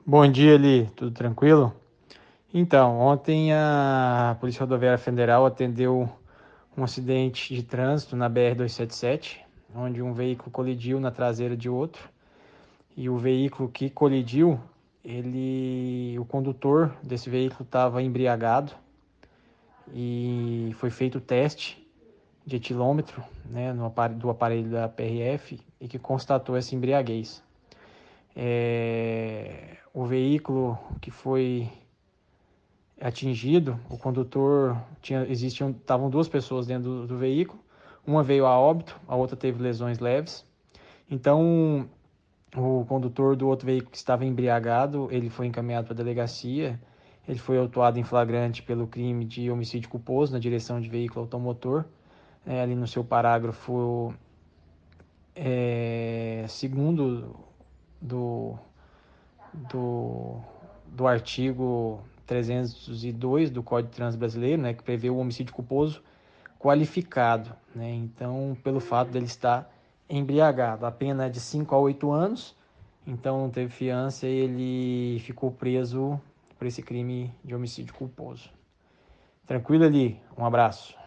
Bom dia, Eli. Tudo tranquilo? Então, ontem a Polícia Rodoviária Federal atendeu um acidente de trânsito na BR-277, onde um veículo colidiu na traseira de outro. E o veículo que colidiu, o condutor desse veículo estava embriagado e foi feito o teste de etilômetro, né, do aparelho da PRF e que constatou essa embriaguez. O veículo que foi atingido, o condutor estavam duas pessoas dentro do veículo, uma veio a óbito, a outra teve lesões leves. Então, o condutor do outro veículo que estava embriagado, ele foi encaminhado para a delegacia. Ele foi autuado em flagrante pelo crime de homicídio culposo na direção de veículo automotor, ali no seu parágrafo segundo do, do, do artigo 302 do Código de Trânsito Brasileiro, né, que prevê o homicídio culposo qualificado, né? Então, pelo fato dele estar embriagado, a pena é de 5 a 8 anos, então não teve fiança e ele ficou preso por esse crime de homicídio culposo. Tranquilo ali, um abraço.